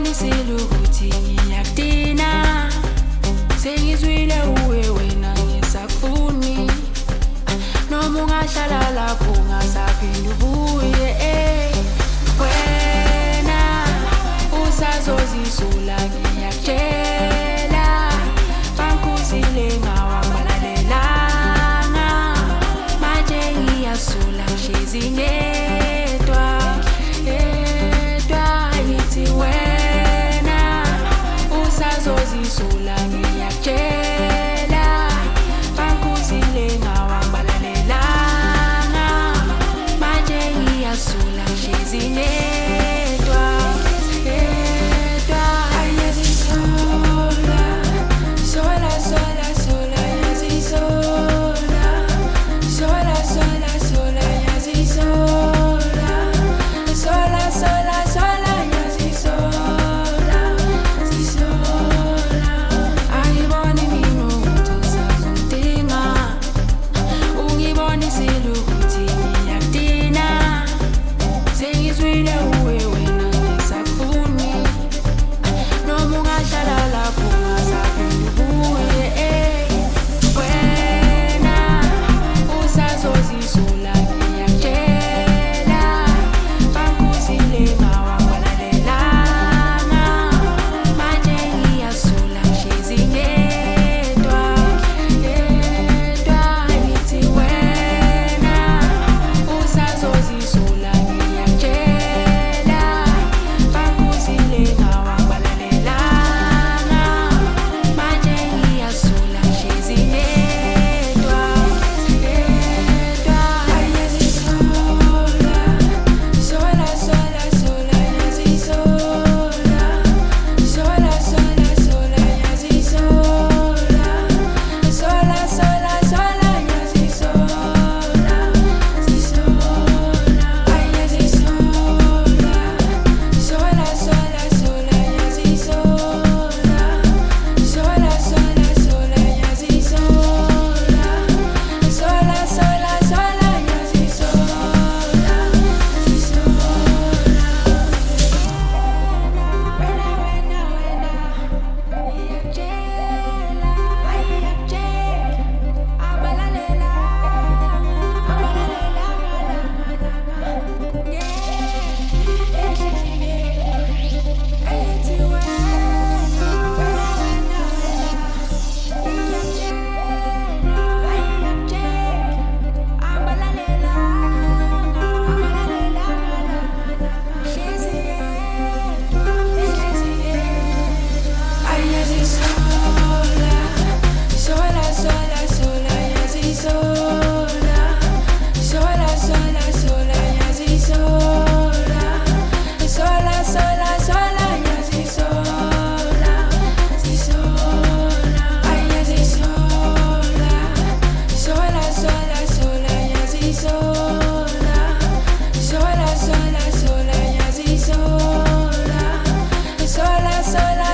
ungibonisile ukuthi ngiyakudina, sengizwile uwe wena ngisakufuni, noma ungahlala lapho ungasaphinde ubuye. Wena usazozisula ngiyakutshela, bangikhuzile ngawabalalelanga, manje ngiyasula ngihlezi ngedwa. Ngithi wena usazozisula ngiyakutshela, bangikhuzile ngawabalalelanga, manje ngiyasula ngihlezi ngedwa. Ayazisola, sola sola sola, yazisola, sola sola sola, yazisola, sola sola sola, yazisola, zisola. Ayibona mina ukuthi usazongidinga, ungibonisile ukuthi ngiyakudina, sengizwile uwe wena ngisakufuni, noma ungahlala lapho ungasaphinde ubuye. Wena usazozisula ngiyakutshela, bangikhuzile ngawabalalelanga, manje ngiyasula ngihlezi ngedwa. Ngithi wena usazozisula ngiyakutshela, bangikhuzile ngawabalalelanga, manje ngiyasula ngihlezi ngedwa. Ayazisola, sola sola sola, yazisola, sola sola sola, yazisola, sola sola sola, yazisola, zisola. Ayazisola, sola sola sola, yazisola, sola sola sola, yazisola, sola sola sola, yazisola, zisola. Wena ngiyakutshela, abalalelanga, ayithi wena, ayazisola, sola sola sola, yazisola, sola sola sola, yazisola, sola sola sola, yazisola, zisola. Ayazisola, sola sola sola, yazisola, sola sola sola, yazisola, sola sola